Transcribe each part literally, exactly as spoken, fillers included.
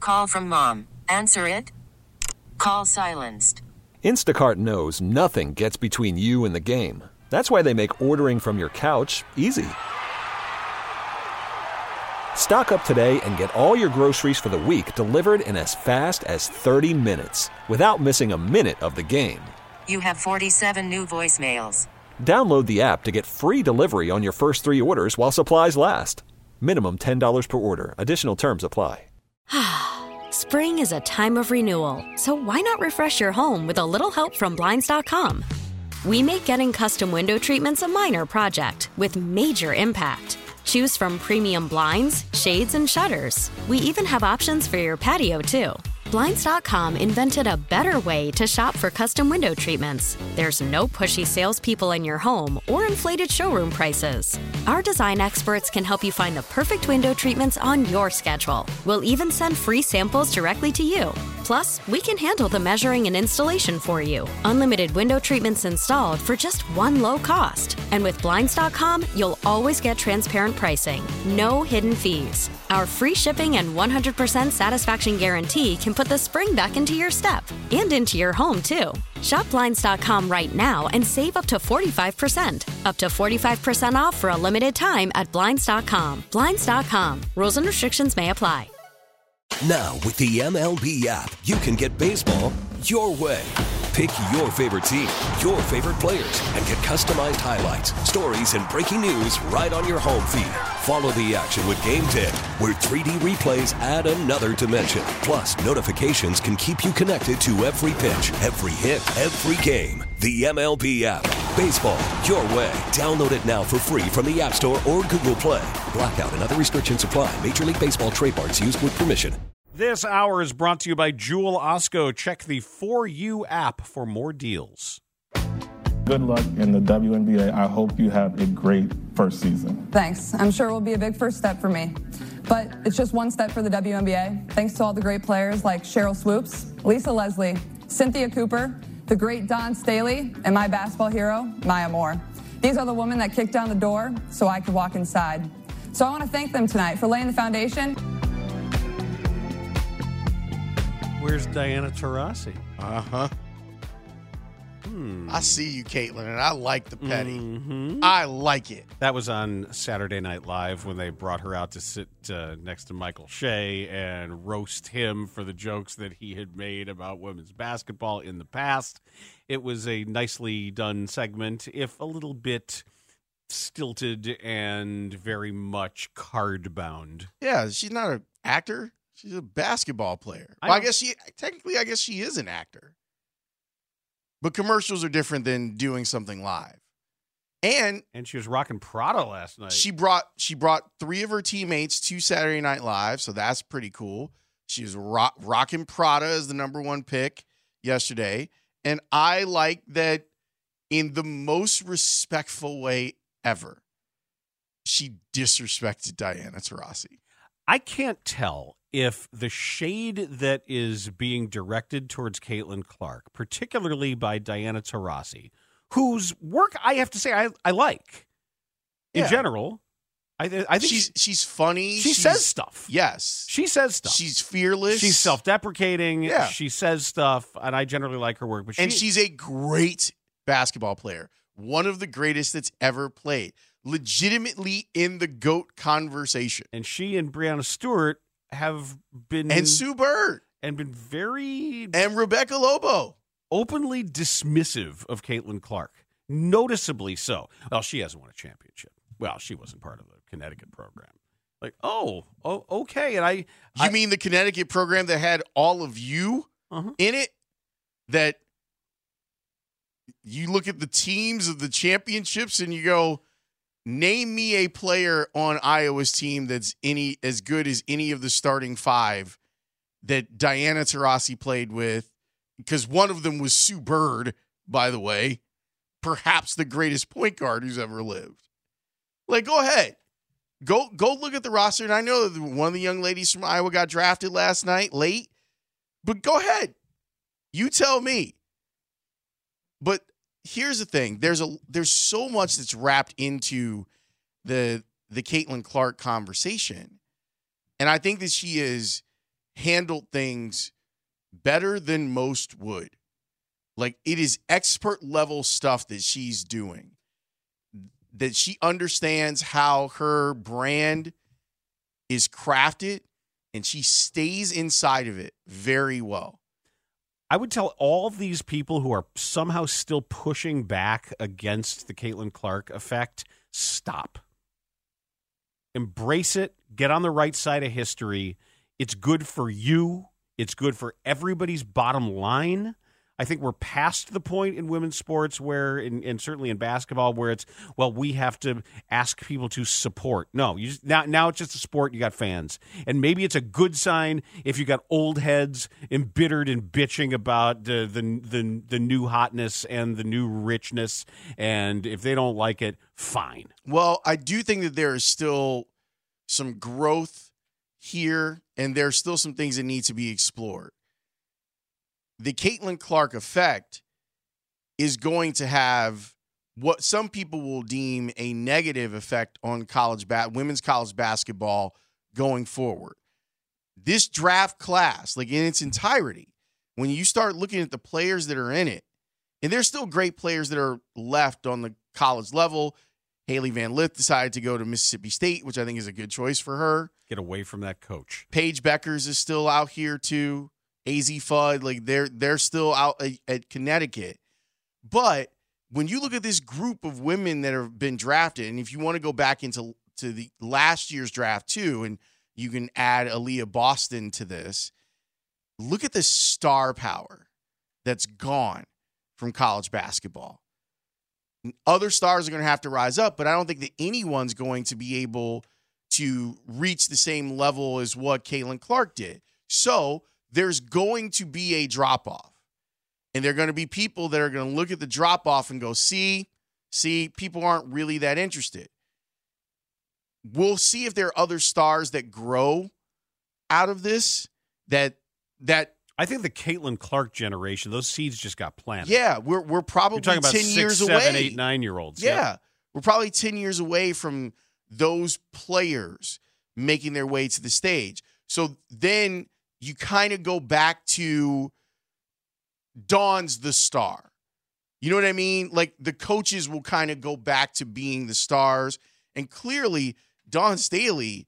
Call from mom. Answer it. Call silenced. Instacart knows nothing gets between you and the game. That's why they make ordering from your couch easy. Stock up today and get all your groceries for the week delivered in as fast as thirty minutes without missing a minute of the game. You have forty-seven new voicemails. Download the app to get free delivery on your first three orders while supplies last. Minimum ten dollars per order. Additional terms apply. Spring is a time of renewal, so why not refresh your home with a little help from Blinds dot com? We make getting custom window treatments a minor project with major impact. Choose from premium blinds, shades, and shutters. We even have options for your patio, too. Blinds dot com invented a better way to shop for custom window treatments. There's no pushy salespeople in your home or inflated showroom prices. Our design experts can help you find the perfect window treatments on your schedule. We'll even send free samples directly to you. Plus, we can handle the measuring and installation for you. Unlimited window treatments installed for just one low cost. And with Blinds dot com, you'll always get transparent pricing. No hidden fees. Our free shipping and one hundred percent satisfaction guarantee can put the spring back into your step and into your home, too. Shop Blinds dot com right now and save up to forty-five percent. Up to forty-five percent off for a limited time at Blinds dot com. Blinds dot com. Rules and restrictions may apply. Now, with the M L B app, you can get baseball your way. Pick your favorite team, your favorite players, and get customized highlights, stories, and breaking news right on your home feed. Follow the action with Game ten, where three D replays add another dimension. Plus, notifications can keep you connected to every pitch, every hit, every game. The M L B app. Baseball your way. Download it now for free from the App Store or Google Play. Blackout and other restrictions apply. Major League Baseball trademarks used with permission. This hour is brought to you by Jewel Osco. Check the For You app for more deals. Good luck in the W N B A. I hope you have a great first season. Thanks. I'm sure it will be a big first step for me. But it's just one step for the W N B A. Thanks to all the great players like Cheryl Swoops, Lisa Leslie, Cynthia Cooper, the great Dawn Staley, and my basketball hero, Maya Moore. These are the women that kicked down the door so I could walk inside. So I want to thank them tonight for laying the foundation. Where's Diana Taurasi? Uh-huh. Hmm. I see you, Caitlin, and I like the petty. Mm-hmm. I like it. That was on Saturday Night Live when they brought her out to sit uh, next to Michael Shea and roast him for the jokes that he had made about women's basketball in the past. It was a nicely done segment, if a little bit stilted and very much card-bound. Yeah, she's not an actor. She's a basketball player. I, well, I guess she, technically, I guess she is an actor. But commercials are different than doing something live. And and she was rocking Prada last night. She brought she brought three of her teammates to Saturday Night Live, so that's pretty cool. She was rock, rocking Prada as the number one pick yesterday. And I like that in the most respectful way ever, she disrespected Diana Taurasi. I can't tell if the shade that is being directed towards Caitlin Clark, particularly by Diana Taurasi, whose work I have to say I, I like in Yeah. general. I, I think she's she's funny. She she's, says stuff. Yes. She says stuff. She's fearless. She's self-deprecating. Yeah. She says stuff, and I generally like her work. But she, and she's a great basketball player. One of the greatest that's ever played. Legitimately in the GOAT conversation. And she and Breanna Stewart have been... And Sue Bird. And been very... And Rebecca Lobo. Openly dismissive of Caitlin Clark. Noticeably so. Well, she hasn't won a championship. Well, she wasn't part of the Connecticut program. Like, oh, oh okay. And I... You I, mean the Connecticut program that had all of you uh-huh. in it? That you look at the teams of the championships and you go... Name me a player on Iowa's team that's any as good as any of the starting five that Diana Taurasi played with, because one of them was Sue Bird, by the way, perhaps the greatest point guard who's ever lived. Like, go ahead. Go go look at the roster. And I know that one of the young ladies from Iowa got drafted last night late, but go ahead. You tell me. But here's the thing. There's a there's so much that's wrapped into the the Caitlin Clark conversation. And I think that she is handled things better than most would. Like, it is expert level stuff that she's doing, that she understands how her brand is crafted, and she stays inside of it very well. I would tell all of these people who are somehow still pushing back against the Caitlin Clark effect, stop. Embrace it. Get on the right side of history. It's good for you. It's good for everybody's bottom line. I think we're past the point in women's sports where, in, and certainly in basketball, where it's, well, we have to ask people to support. No, you just, now, now it's just a sport. You got fans. And maybe it's a good sign if you got old heads embittered and bitching about the, the, the, the new hotness and the new richness. And if they don't like it, fine. Well, I do think that there is still some growth here, and there are still some things that need to be explored. The Caitlin Clark effect is going to have what some people will deem a negative effect on college ba- women's college basketball going forward. This draft class, like in its entirety, when you start looking at the players that are in it, and there's still great players that are left on the college level. Haley Van Lith decided to go to Mississippi State, which I think is a good choice for her. Get away from that coach. Paige Beckers is still out here too. A Z Fudd, like they're they're still out at, at Connecticut. But when you look at this group of women that have been drafted, and if you want to go back into to the last year's draft too, and you can add Aaliyah Boston to this, look at the star power that's gone from college basketball. Other stars are going to have to rise up, but I don't think that anyone's going to be able to reach the same level as what Caitlin Clark did. So there's going to be a drop-off. And there are going to be people that are going to look at the drop-off and go, see, see, people aren't really that interested. We'll see if there are other stars that grow out of this that that I think the Caitlin Clark generation, those seeds just got planted. Yeah, we're we're probably You're talking about ten six, years seven, away. eight, nine-year-olds. Yeah. yeah, we're probably ten years away from those players making their way to the stage. So then you kind of go back to Dawn's the star. You know what I mean? Like the coaches will kind of go back to being the stars. And clearly, Dawn Staley,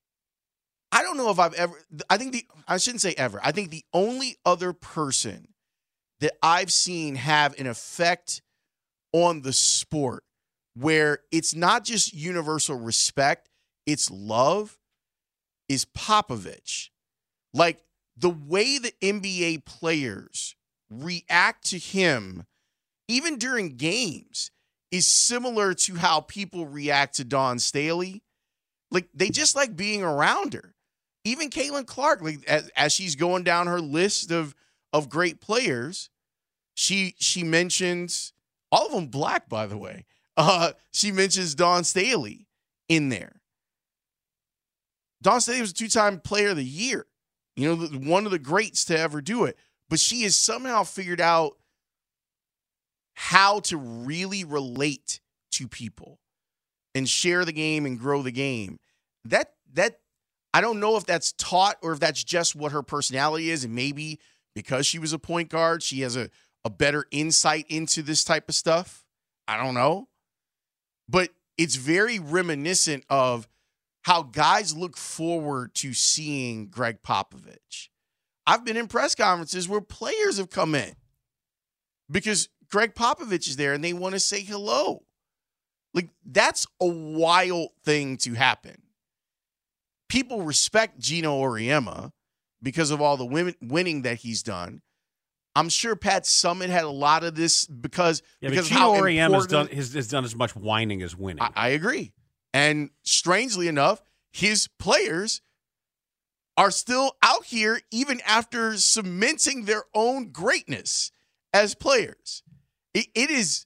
I don't know if I've ever, I think the, I shouldn't say ever. I think the only other person that I've seen have an effect on the sport where it's not just universal respect, it's love, is Popovich. Like the way the N B A players react to him, even during games, is similar to how people react to Dawn Staley. Like they just like being around her. Even Caitlin Clark, like as, as she's going down her list of of great players, she she mentions all of them black, by the way. Uh, she mentions Dawn Staley in there. Dawn Staley was a two-time player of the year. You know, one of the greats to ever do it. But she has somehow figured out how to really relate to people and share the game and grow the game. That that I don't know if that's taught or if that's just what her personality is. And maybe because she was a point guard, she has a, a better insight into this type of stuff. I don't know. But it's very reminiscent of how guys look forward to seeing Greg Popovich. I've been in press conferences where players have come in because Greg Popovich is there and they want to say hello. Like, that's a wild thing to happen. People respect Gino Auriemma because of all the women winning that he's done. I'm sure Pat Summitt had a lot of this because, yeah, because Gino how Auriemma has done, important- has, has done as much whining as winning. I, I agree. And strangely enough, his players are still out here even after cementing their own greatness as players. It, it is,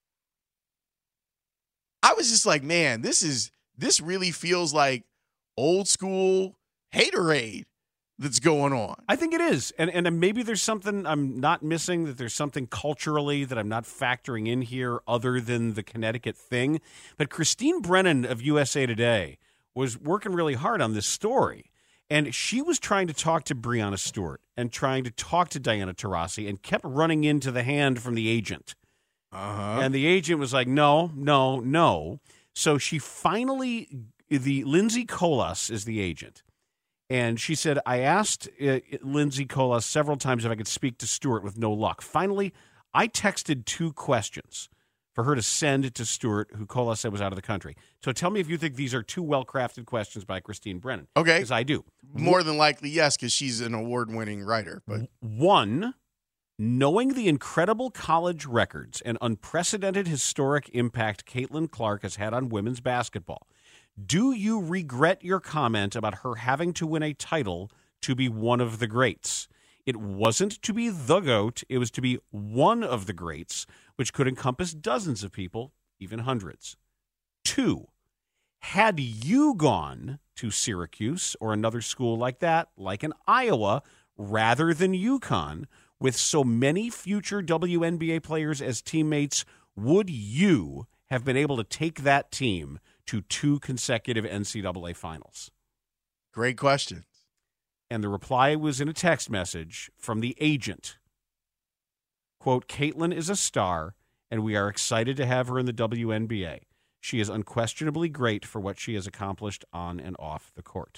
I was just like, man, this is, this really feels like old school haterade that's going on. I think it is. And and maybe there's something I'm not missing, that there's something culturally that I'm not factoring in here other than the Connecticut thing. But Christine Brennan of U S A Today was working really hard on this story. And she was trying to talk to Breanna Stewart and trying to talk to Diana Taurasi and kept running into the hand from the agent. Uh-huh. And the agent was like, no, no, no. So she finally, the Lindsay Colas is the agent. And she said, I asked uh, Lindsay Colas several times if I could speak to Stewart with no luck. Finally, I texted two questions for her to send to Stewart, who Colas said was out of the country. So tell me if you think these are two well-crafted questions by Christine Brennan. Okay. Because I do. More than likely, yes, because she's an award-winning writer. But One, knowing the incredible college records and unprecedented historic impact Caitlin Clark has had on women's basketball, do you regret your comment about her having to win a title to be one of the greats? It wasn't to be the GOAT. It was to be one of the greats, which could encompass dozens of people, even hundreds. Two, had you gone to Syracuse or another school like that, like in Iowa, rather than UConn, with so many future W N B A players as teammates, would you have been able to take that team to two consecutive N C double A finals? Great question. And the reply was in a text message from the agent. Quote, Caitlin is a star, and we are excited to have her in the W N B A. She is unquestionably great for what she has accomplished on and off the court.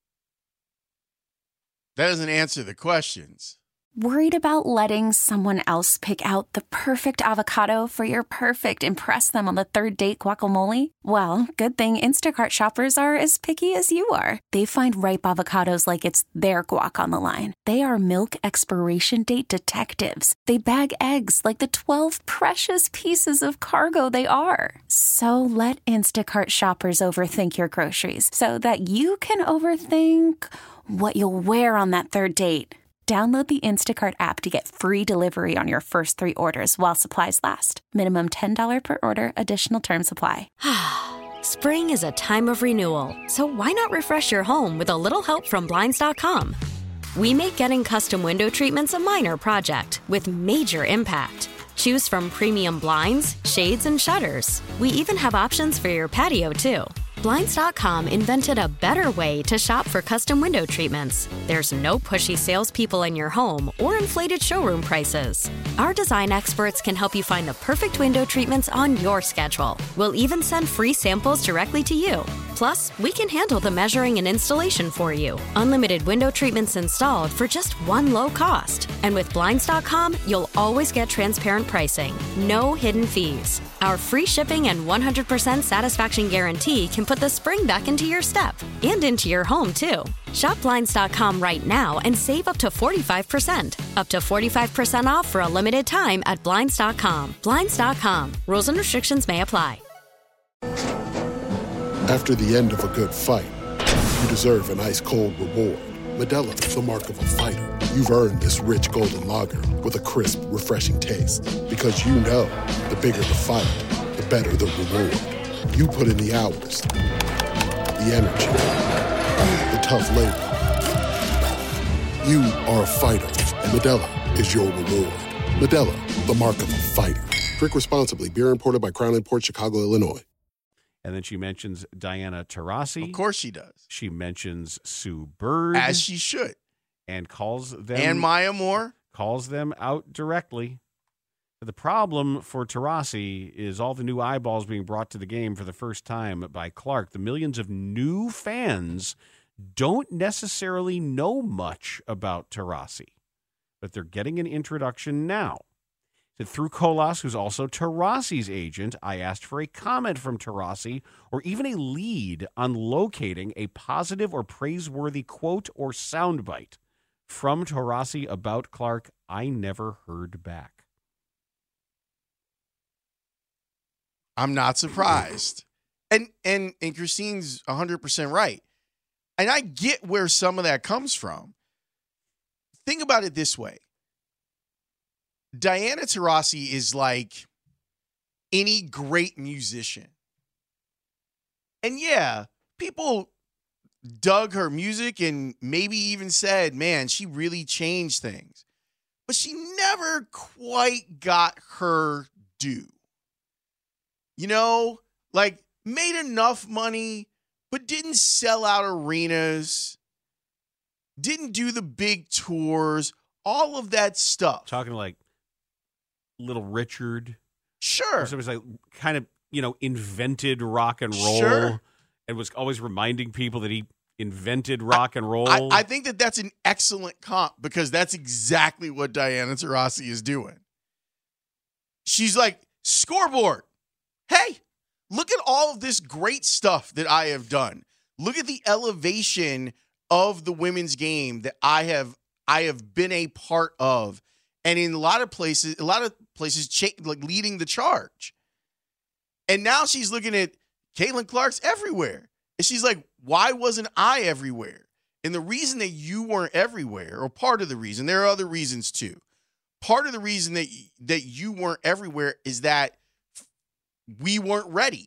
That doesn't answer the questions. Worried about letting someone else pick out the perfect avocado for your perfect impress them on the third date guacamole? Well, good thing Instacart shoppers are as picky as you are. They find ripe avocados like it's their guac on the line. They are milk expiration date detectives. They bag eggs like the twelve precious pieces of cargo they are. So let Instacart shoppers overthink your groceries so that you can overthink what you'll wear on that third date. Download the Instacart app to get free delivery on your first three orders while supplies last. Minimum ten dollars per order. Additional terms apply. Spring is a time of renewal, so why not refresh your home with a little help from Blinds dot com? We make getting custom window treatments a minor project with major impact. Choose from premium blinds, shades, and shutters. We even have options for your patio, too. Blinds dot com invented a better way to shop for custom window treatments. There's no pushy salespeople in your home or inflated showroom prices. Our design experts can help you find the perfect window treatments on your schedule. We'll even send free samples directly to you. Plus, we can handle the measuring and installation for you. Unlimited window treatments installed for just one low cost. And with Blinds dot com, you'll always get transparent pricing. No hidden fees. Our free shipping and one hundred percent satisfaction guarantee can put the spring back into your step and into your home, too. Shop Blinds dot com right now and save up to forty-five percent. Up to forty-five percent off for a limited time at Blinds dot com. Blinds dot com. Rules and restrictions may apply. After the end of a good fight, you deserve an ice-cold reward. Modelo is the mark of a fighter. You've earned this rich golden lager with a crisp, refreshing taste. Because you know, the bigger the fight, the better the reward. You put in the hours, the energy, the tough labor. You are a fighter, and Modelo is your reward. Modelo, the mark of a fighter. Drink responsibly. Beer imported by Crown Imports, Chicago, Illinois. And then she mentions Diana Taurasi. Of course she does. She mentions Sue Bird. As she should. And calls them... And Maya Moore. Calls them out directly. The problem for Taurasi is all the new eyeballs being brought to the game for the first time by Clark. The millions of new fans don't necessarily know much about Taurasi, but they're getting an introduction now. So through Colas, who's also Taurasi's agent, I asked for a comment from Taurasi or even a lead on locating a positive or praiseworthy quote or soundbite from Taurasi about Clark. I never heard back. I'm not surprised. And and and Christine's one hundred percent right. And I get where some of that comes from. Think about it this way. Diana Taurasi is like any great musician. And yeah, people dug her music and maybe even said, man, she really changed things. But she never quite got her due. You know, like made enough money, but didn't sell out arenas. didn't do the big tours, all of that stuff. Talking like Little Richard. Sure. Somebody's like kind of, you know, invented rock and roll Sure. and was always reminding people that he invented rock I, and roll. I, I think that that's an excellent comp because that's exactly what Diana Taurasi is doing. She's like, scoreboard. Hey, look at all of this great stuff that I have done. Look at the elevation of the women's game that I have I have been a part of. And in a lot of places, a lot of places cha- like leading the charge. And now she's looking at Caitlin Clark's everywhere. And she's like, why wasn't I everywhere? And the reason that you weren't everywhere, or part of the reason, there are other reasons too. Part of the reason that, that you weren't everywhere is that we weren't ready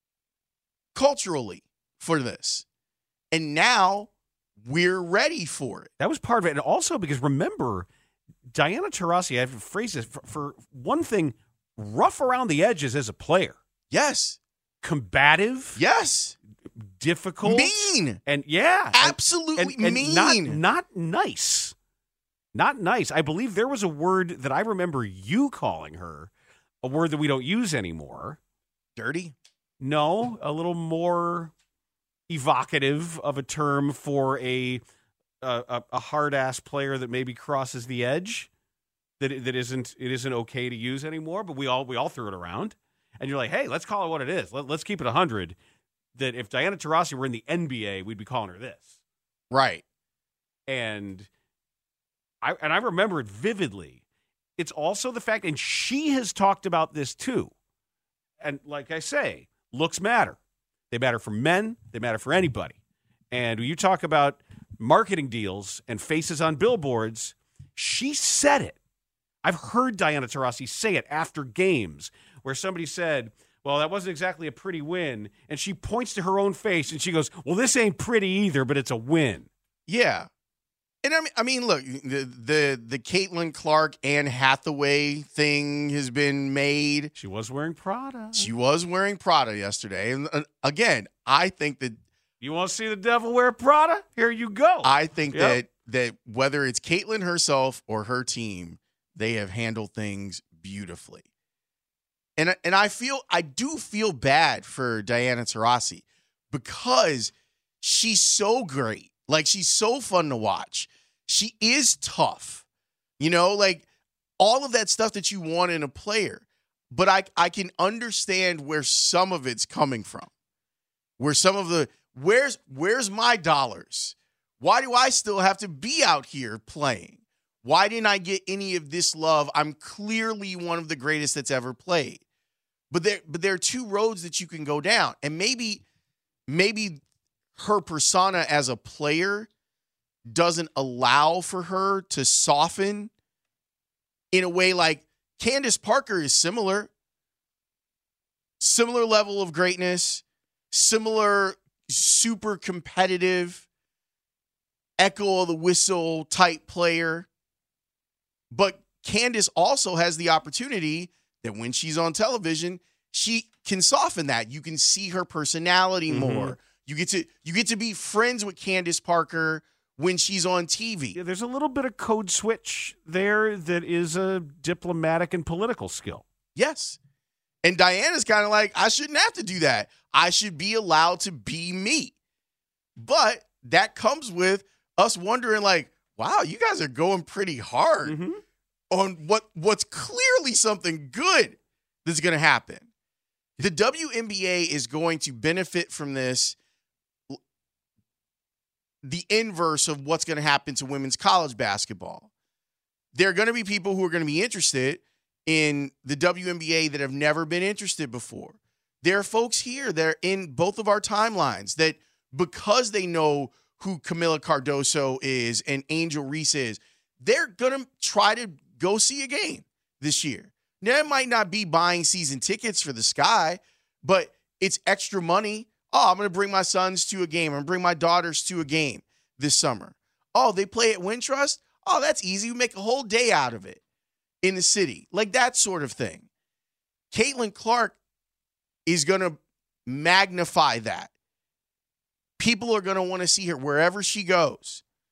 culturally for this. And now we're ready for it. That was part of it. And also because remember, Diana Taurasi, I have to phrase this, for, for one thing, rough around the edges as a player. Yes. Combative. Yes. Difficult. Mean. And yeah. Absolutely and, and mean. Not, not nice. Not nice. I believe there was a word that I remember you calling her, a word that we don't use anymore. Dirty? No, a little more evocative of a term for a a, a hard ass player that maybe crosses the edge. That that isn't it isn't okay to use anymore. But we all we all threw it around, and you're like, hey, let's call it what it is. Let, let's keep it a hundred. That if Diana Taurasi were in the N B A, we'd be calling her this, right? And I and I remember it vividly. It's also the fact, and she has talked about this too. And like I say, looks matter. They matter for men. They matter for anybody. And when you talk about marketing deals and faces on billboards, she said it. I've heard Diana Taurasi say it after games where somebody said, well, that wasn't exactly a pretty win. And she points to her own face and she goes, well, this ain't pretty either, but it's a win. Yeah. And I mean, I mean, look, the the the Caitlin Clark Anne Hathaway thing has been made. She was wearing Prada. She was wearing Prada yesterday. And uh, again, I think that you want to see the devil wear Prada? Here you go. I think yep. that that whether it's Caitlin herself or her team, they have handled things beautifully. And and I feel I do feel bad for Diana Taurasi because she's so great. Like, she's so fun to watch. She is tough. You know, like all of that stuff that you want in a player. But I I can understand where some of it's coming from. Where some of the where's where's my dollars? Why do I still have to be out here playing? Why didn't I get any of this love? I'm clearly one of the greatest that's ever played. But there but there are two roads that you can go down. And maybe maybe her persona as a player doesn't allow for her to soften in a way like Candace Parker is similar. Similar level of greatness, similar super competitive, echo of the whistle type player. But Candace also has the opportunity that when she's on television, she can soften that. You can see her personality mm-hmm. more. You get to you get to be friends with Candace Parker when she's on T V. Yeah, there's a little bit of code switch there that is a diplomatic and political skill. Yes. And Diana's kind of like, I shouldn't have to do that. I should be allowed to be me. But that comes with us wondering like, wow, you guys are going pretty hard mm-hmm. on what what's clearly something good that's going to happen. The W N B A is going to benefit from this. The inverse of what's going to happen to women's college basketball. There are going to be people who are going to be interested in the W N B A that have never been interested before. There are folks here that are in both of our timelines that because they know who Camila Cardoso is and Angel Reese is, they're going to try to go see a game this year. Now, it might not be buying season tickets for the Sky, but it's extra money. Oh, I'm going to bring my sons to a game. I'm going to bring my daughters to a game this summer. Oh, they play at Wintrust? Oh, that's easy. We make a whole day out of it in the city. Like that sort of thing. Caitlin Clark is going to magnify that. People are going to want to see her wherever she goes.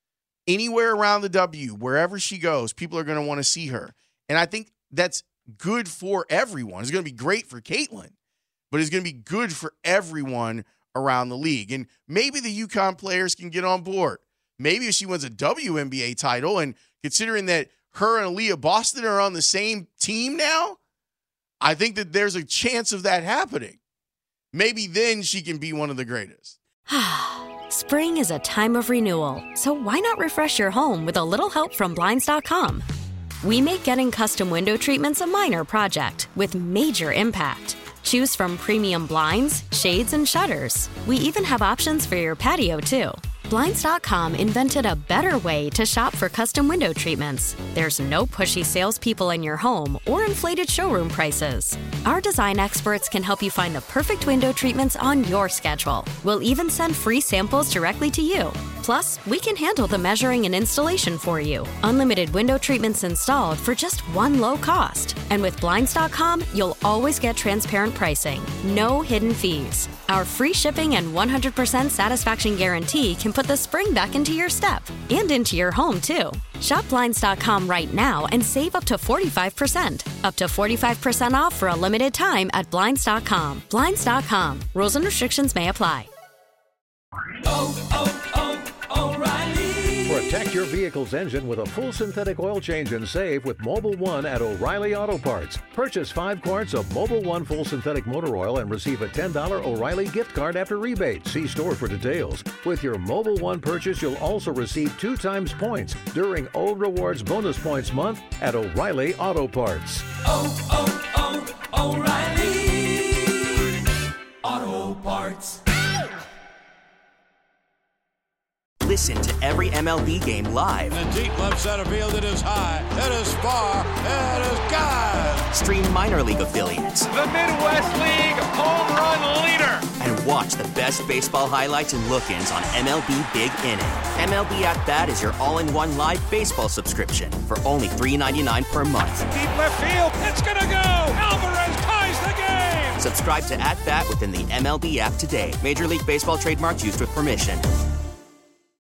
anywhere around the W, wherever she goes, people are going to want to see her. And I think that's good for everyone. It's going to be great for Caitlin, but it's going to be good for everyone around the league. And maybe the UConn players can get on board. Maybe if she wins a W N B A title, and considering that her and Aaliyah Boston are on the same team now, I think that there's a chance of that happening. Maybe then she can be one of the greatest. Spring is a time of renewal, so why not refresh your home with a little help from Blinds dot com? We make getting custom window treatments a minor project with major impact. Choose from premium blinds, shades, and shutters. We even have options for your patio, too. Blinds dot com invented a better way to shop for custom window treatments. There's no pushy salespeople in your home or inflated showroom prices. Our design experts can help you find the perfect window treatments on your schedule. We'll even send free samples directly to you. Plus, we can handle the measuring and installation for you. Unlimited window treatments installed for just one low cost. And with Blinds dot com, you'll always get transparent pricing. No hidden fees. Our free shipping and one hundred percent satisfaction guarantee can put the spring back into your step and into your home, too. Shop Blinds dot com right now and save up to forty-five percent. Up to forty-five percent off for a limited time at Blinds dot com. Blinds dot com. Rules and restrictions may apply. Oh, oh, oh, O'Reilly. Protect your vehicle's engine with a full synthetic oil change and save with Mobil one at O'Reilly Auto Parts. Purchase five quarts of Mobil one full synthetic motor oil and receive a ten dollars O'Reilly gift card after rebate. See store for details. With your Mobil one purchase, you'll also receive two times points during O Rewards Bonus Points Month at O'Reilly Auto Parts. Oh, oh, oh, O'Reilly Auto Parts. Listen to every M L B game live. In the deep left center field, it is high, it is far, it is gone. Stream minor league affiliates. The Midwest League home run leader. And watch the best baseball highlights and look-ins on M L B Big Inning. M L B At Bat is your all-in-one live baseball subscription for only three dollars and ninety-nine cents per month. Deep left field, it's gonna go. Alvarez ties the game. Subscribe to At Bat within the M L B app today. Major League Baseball trademarks used with permission.